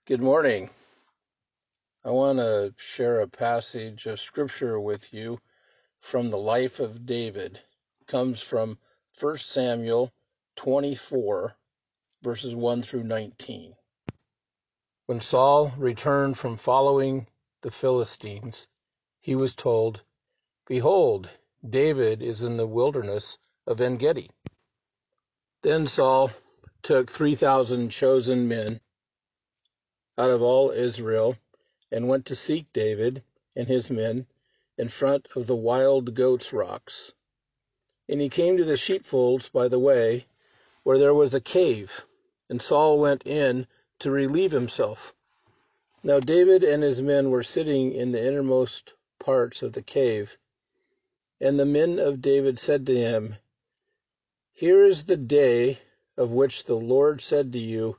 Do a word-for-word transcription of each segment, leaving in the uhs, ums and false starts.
Good morning. I want to share a passage of scripture with you from the life of David. It comes from First Samuel twenty-four, verses one through nineteen. When Saul returned from following the Philistines, he was told, "Behold, David is in the wilderness of En-gedi." Then Saul took three thousand chosen men out of all Israel and went to seek David and his men in front of the Wild Goats Rocks. And he came to the sheepfolds by the way, where there was a cave, and Saul went in to relieve himself. Now David and his men were sitting in the innermost parts of the cave. And the men of David said to him, "Here is the day of which the Lord said to you,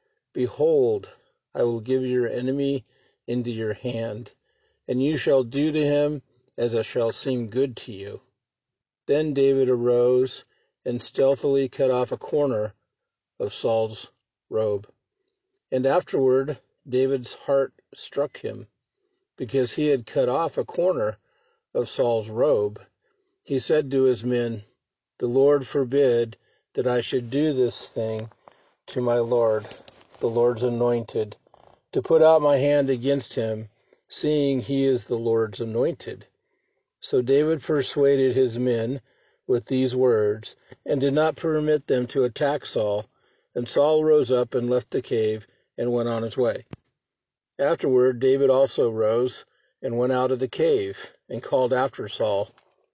Behold, I will give your enemy into your hand, and you shall do to him as it shall seem good to you." Then David arose and stealthily cut off a corner of Saul's robe. And afterward David's heart struck him, because he had cut off a corner of Saul's robe. He said to his men, "The Lord forbid that I should do this thing to my Lord, the Lord's anointed, to put out my hand against him, seeing he is the Lord's anointed." So David persuaded his men with these words, and did not permit them to attack Saul. And Saul rose up and left the cave and went on his way. Afterward David also rose and went out of the cave, and called after Saul,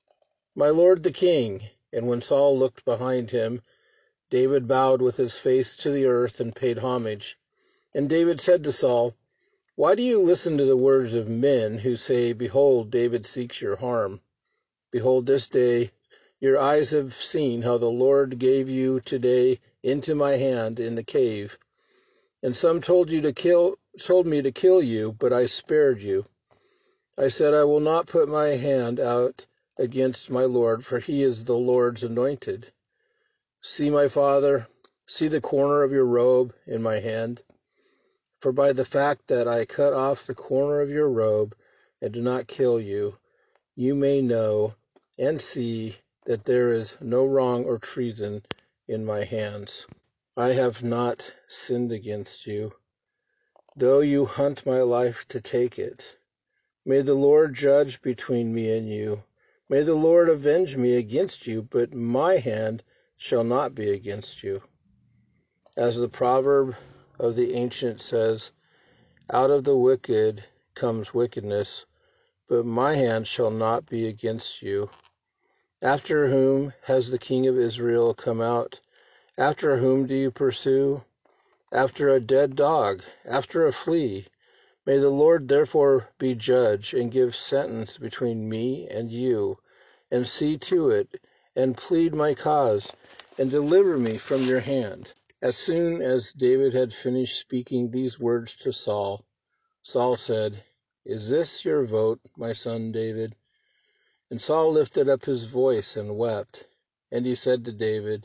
"My lord the king." And when Saul looked behind him, David bowed with his face to the earth and paid homage. And David said to Saul, "Why do you listen to the words of men who say, Behold, David seeks your harm? Behold, this day your eyes have seen how the Lord gave you today into my hand in the cave. And some told you to kill, told me to kill you, but I spared you. I said, I will not put my hand out against my Lord, for he is the Lord's anointed. See, my father, see the corner of your robe in my hand. For by the fact that I cut off the corner of your robe and do not kill you, you may know and see that there is no wrong or treason in my hands. I have not sinned against you, though you hunt my life to take it. May the Lord judge between me and you. May the Lord avenge me against you, but my hand shall not be against you. As the proverb of the ancient says, out of the wicked comes wickedness, but my hand shall not be against you. After whom has the king of Israel come out? After whom do you pursue? After a dead dog, after a flea. May the Lord therefore be judge, and give sentence between me and you, and see to it, and plead my cause, and deliver me from your hand. As soon as David had finished speaking these words to Saul, Saul said, Is this your vote, my son David? And Saul lifted up his voice and wept. And he said to David,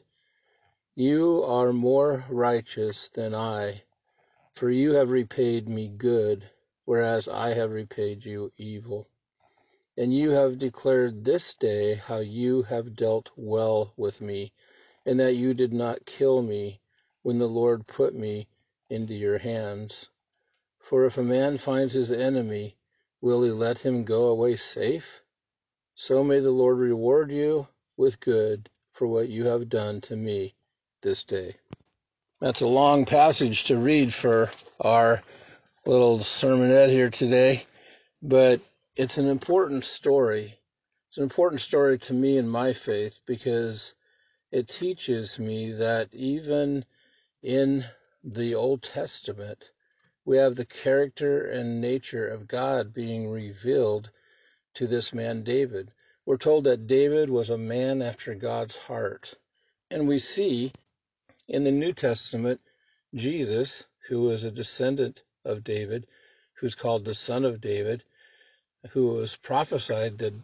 You are more righteous than I, for you have repaid me good, whereas I have repaid you evil. And you have declared this day how you have dealt well with me, and that you did not kill me when the Lord put me into your hands. For if a man finds his enemy, will he let him go away safe? So may the Lord reward you with good for what you have done to me this day. That's a long passage to read for our little sermonette here today, but it's an important story. It's an important story to me in my faith because it teaches me that even in the Old Testament, we have the character and nature of God being revealed to this man David. We're told that David was a man after God's heart. And we see in the New Testament Jesus, who was a descendant of David, who's called the Son of David, who was prophesied that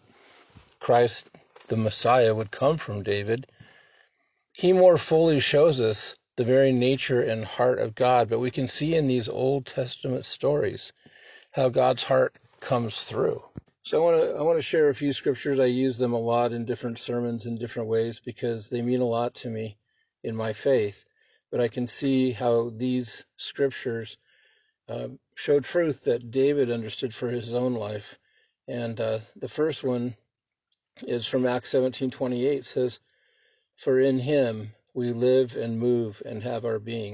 Christ, the Messiah, would come from David. He more fully shows us the very nature and heart of God. But we can see in these Old Testament stories how God's heart comes through. So I want to I want to share a few scriptures. I use them a lot in different sermons in different ways because they mean a lot to me in my faith. But I can see how these scriptures uh, show truth that David understood for his own life. And uh, the first one is from Acts seventeen twenty-eight. It says, "For in him we live and move and have our being."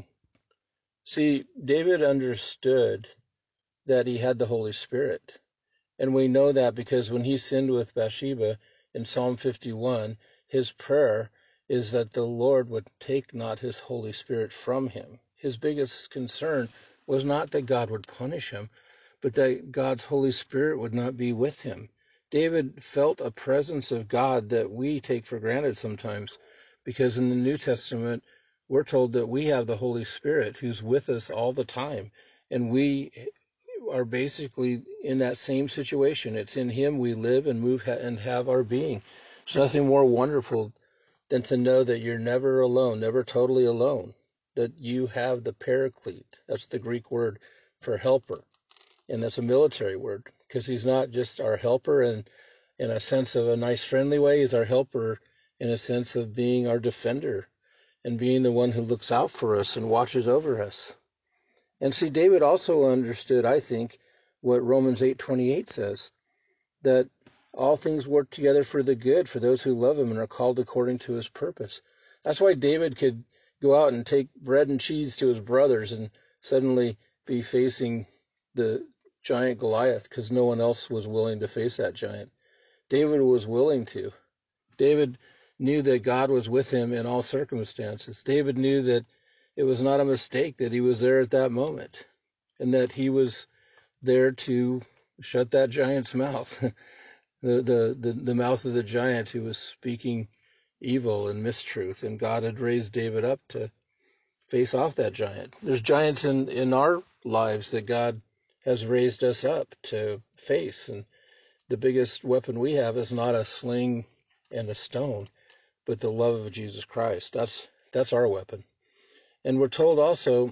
See, David understood that he had the Holy Spirit. And we know that because when he sinned with Bathsheba in Psalm fifty-one, his prayer is that the Lord would take not his Holy Spirit from him. His biggest concern was not that God would punish him, but that God's Holy Spirit would not be with him. David felt a presence of God that we take for granted sometimes, because in the New Testament, we're told that we have the Holy Spirit who's with us all the time. And we are basically in that same situation. It's in him we live and move and have our being. There's nothing more wonderful than to know that you're never alone, never totally alone, that you have the paraclete. That's the Greek word for helper. And that's a military word because he's not just our helper in, in a sense of a nice, friendly way. He's our helper in a sense of being our defender and being the one who looks out for us and watches over us. And see, David also understood, I think, what Romans eight twenty-eight says, that all things work together for the good for those who love him and are called according to his purpose. That's why David could go out and take bread and cheese to his brothers and suddenly be facing the giant Goliath because no one else was willing to face that giant. David was willing to. David knew that God was with him in all circumstances. David knew that it was not a mistake that he was there at that moment and that he was there to shut that giant's mouth, the, the, the, the mouth of the giant who was speaking evil and mistruth. And God had raised David up to face off that giant. There's giants in, in our lives that God has raised us up to face. And the biggest weapon we have is not a sling and a stone, but the love of Jesus Christ. That's that's our weapon. And we're told also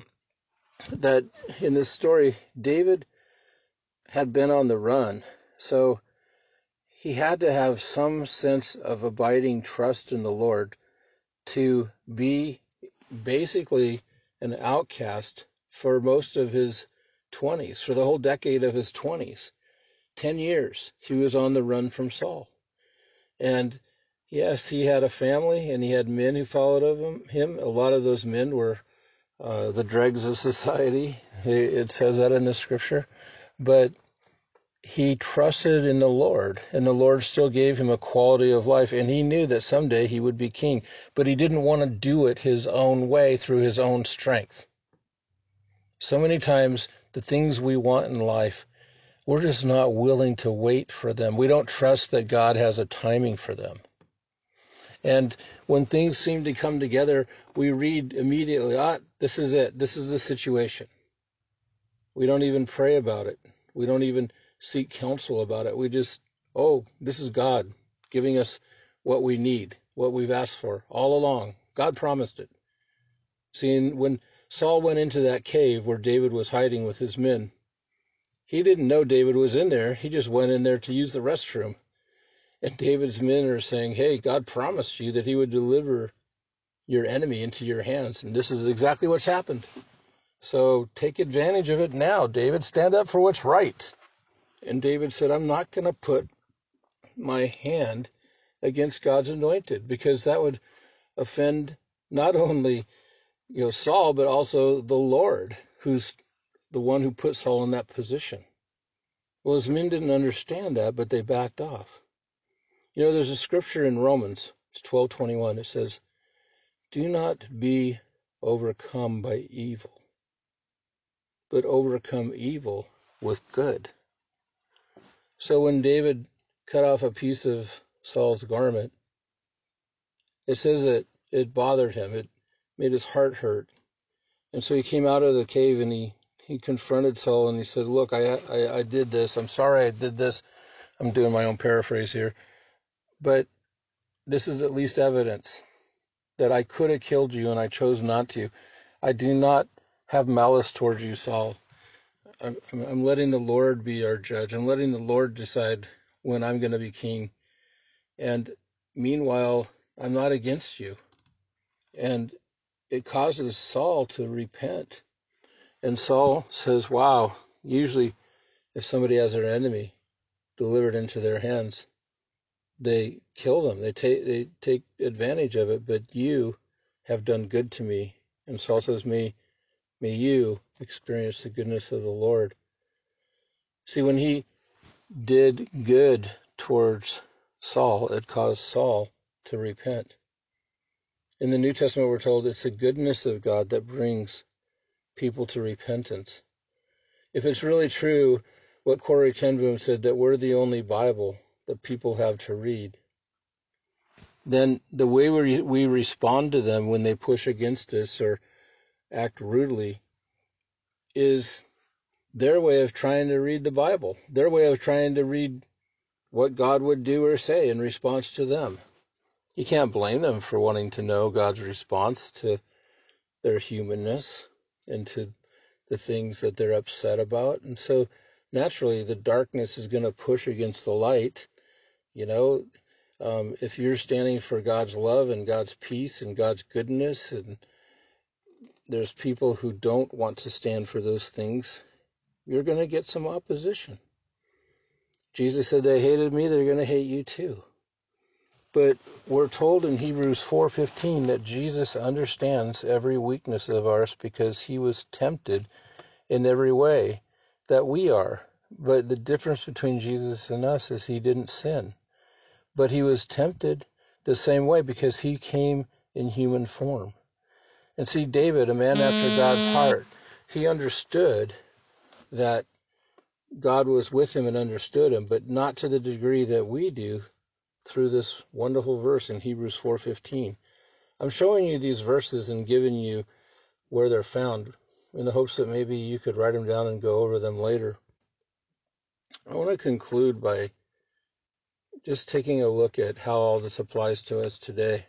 that in this story, David had been on the run. So he had to have some sense of abiding trust in the Lord to be basically an outcast for most of his twenties, for the whole decade of his twenties. Ten years he was on the run from Saul. And yes, he had a family and he had men who followed of him. him. A lot of those men were uh, the dregs of society. It says that in the scripture. But he trusted in the Lord, and the Lord still gave him a quality of life, and he knew that someday he would be king, but he didn't want to do it his own way through his own strength. So many times, the things we want in life, we're just not willing to wait for them. We don't trust that God has a timing for them. And when things seem to come together, we read immediately, ah, this is it. This is the situation. We don't even pray about it. We don't even seek counsel about it. We just, oh, this is God giving us what we need, what we've asked for all along. God promised it. See, when Saul went into that cave where David was hiding with his men, he didn't know David was in there. He just went in there to use the restroom. And David's men are saying, hey, God promised you that he would deliver your enemy into your hands. And this is exactly what's happened. So take advantage of it now, David. Stand up for what's right. And David said, I'm not going to put my hand against God's anointed, because that would offend not only, you know, Saul, but also the Lord, who's the one who put Saul in that position. Well, his men didn't understand that, but they backed off. You know, there's a scripture in Romans, it's twelve twenty-one. It says, do not be overcome by evil, but overcome evil with good. So when David cut off a piece of Saul's garment, it says that it bothered him. It made his heart hurt. And so he came out of the cave and he, he confronted Saul and he said, look, I, I, I did this. I'm sorry I did this. I'm doing my own paraphrase here. But this is at least evidence. that I could have killed you and I chose not to. I do not have malice towards you, Saul. I'm, I'm letting the Lord be our judge. I'm letting the Lord decide when I'm going to be king. And meanwhile, I'm not against you. And it causes Saul to repent. And Saul says, wow, usually if somebody has their enemy delivered into their hands, they kill them. They take they take advantage of it. But you have done good to me. And Saul says, may, may you experience the goodness of the Lord. See, when he did good towards Saul, it caused Saul to repent. In the New Testament, we're told it's the goodness of God that brings people to repentance. If it's really true what Corrie ten Boom said, that we're the only Bible that people have to read, then the way we we respond to them when they push against us or act rudely is their way of trying to read the Bible, their way of trying to read what God would do or say in response to them. You can't blame them for wanting to know God's response to their humanness and to the things that they're upset about. And so naturally the darkness is going to push against the light. You know, um, if you're standing for God's love and God's peace and God's goodness, and there's people who don't want to stand for those things, you're going to get some opposition. Jesus said, they hated me, they're going to hate you too. But we're told in Hebrews four fifteen that Jesus understands every weakness of ours because he was tempted in every way that we are. But the difference between Jesus and us is he didn't sin. But he was tempted the same way because he came in human form. And see, David, a man after God's heart, he understood that God was with him and understood him, but not to the degree that we do through this wonderful verse in Hebrews four fifteen. I'm showing you these verses and giving you where they're found in the hopes that maybe you could write them down and go over them later. I want to conclude by just taking a look at how all this applies to us today.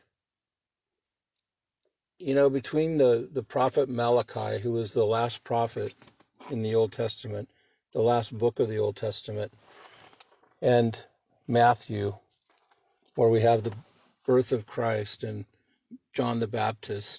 You know, between the, the prophet Malachi, who was the last prophet in the Old Testament, the last book of the Old Testament, and Matthew, where we have the birth of Christ and John the Baptist,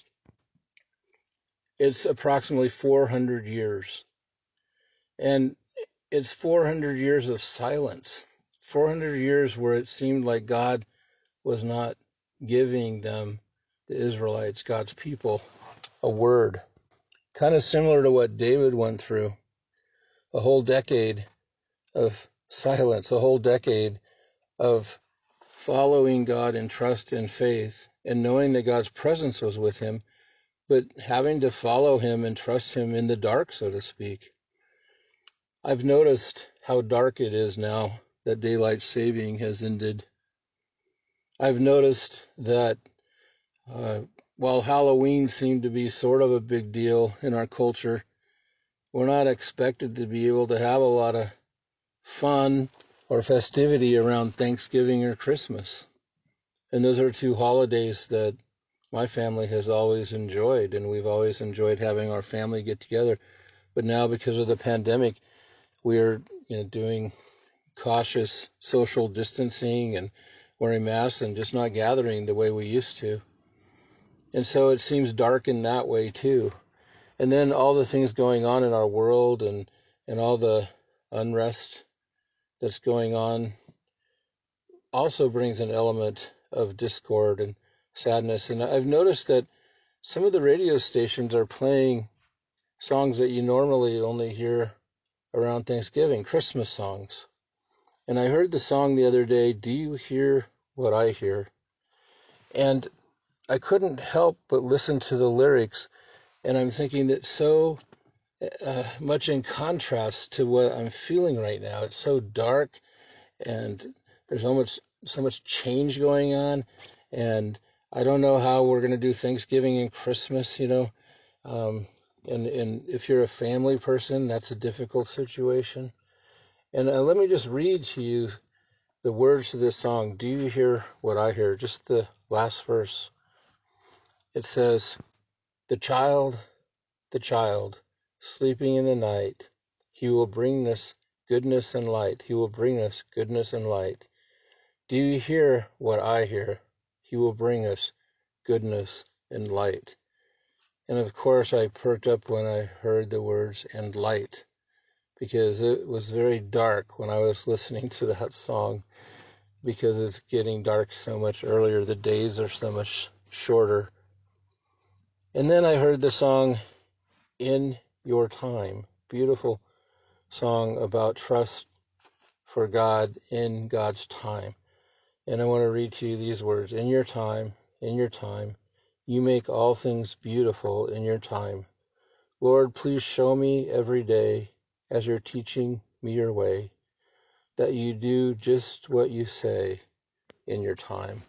it's approximately four hundred years. And it's four hundred years of silence, four hundred years where it seemed like God was not giving them, the Israelites, God's people, a word. Kind of similar to what David went through. A whole decade of silence, a whole decade of following God in trust and faith and knowing that God's presence was with him, but having to follow him and trust him in the dark, so to speak. I've noticed how dark it is now that daylight saving has ended. I've noticed that uh, while Halloween seemed to be sort of a big deal in our culture, we're not expected to be able to have a lot of fun or festivity around Thanksgiving or Christmas. And those are two holidays that my family has always enjoyed, and we've always enjoyed having our family get together. But now, because of the pandemic, we're you know doing cautious social distancing and wearing masks and just not gathering the way we used to. And so it seems dark in that way too. And then all the things going on in our world and, and all the unrest that's going on also brings an element of discord and sadness. And I've noticed that some of the radio stations are playing songs that you normally only hear around Thanksgiving, Christmas songs. And I heard the song the other day, Do You Hear What I Hear? And I couldn't help but listen to the lyrics, and I'm thinking it's so uh, much in contrast to what I'm feeling right now. It's so dark, and there's so much, so much change going on, and I don't know how we're going to do Thanksgiving and Christmas, you know. Um, and, and if you're a family person, that's a difficult situation. And uh, let me just read to you the words to this song, Do You Hear What I Hear? Just the last verse. It says, the child, the child, sleeping in the night, he will bring us goodness and light. He will bring us goodness and light. Do you hear what I hear? He will bring us goodness and light. And of course, I perked up when I heard the words and light, because it was very dark when I was listening to that song, because it's getting dark so much earlier. The days are so much shorter. And then I heard the song, In Your Time. Beautiful song about trust for God in God's time. And I want to read to you these words. In your time, in your time, you make all things beautiful in your time. Lord, please show me every day as you're teaching me your way, that you do just what you say in your time.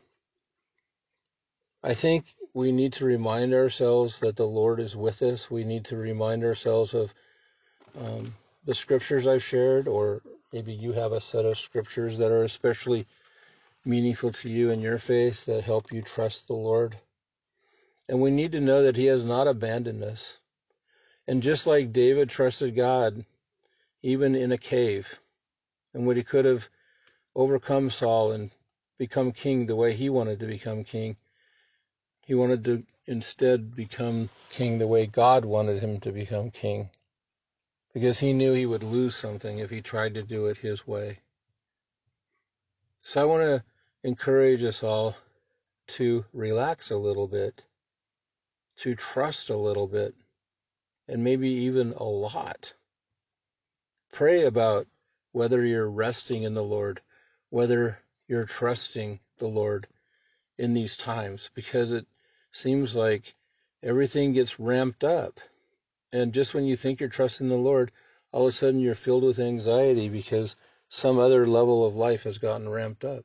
I think we need to remind ourselves that the Lord is with us. We need to remind ourselves of um, the scriptures I've shared, or maybe you have a set of scriptures that are especially meaningful to you in your faith that help you trust the Lord. And we need to know that he has not abandoned us. And just like David trusted God, even in a cave, and when he could have overcome Saul and become king the way he wanted to become king, he wanted to instead become king the way God wanted him to become king, because he knew he would lose something if he tried to do it his way. So I want to encourage us all to relax a little bit, to trust a little bit, and maybe even a lot. Pray about whether you're resting in the Lord, whether you're trusting the Lord in these times, because it seems like everything gets ramped up. And just when you think you're trusting the Lord, all of a sudden you're filled with anxiety because some other level of life has gotten ramped up.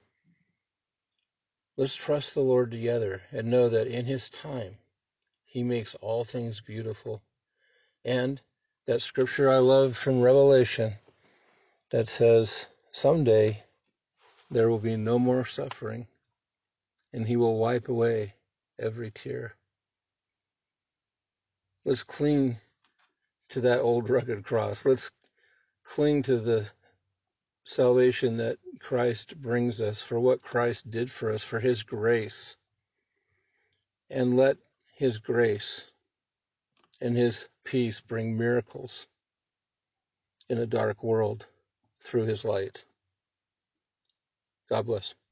Let's trust the Lord together and know that in his time, he makes all things beautiful. And that scripture I love from Revelation that says, someday there will be no more suffering, and he will wipe away every tear. Let's cling to that old rugged cross. Let's cling to the salvation that Christ brings us, for what Christ did for us, for his grace. And let his grace and his peace bring miracles in a dark world through his light. God bless.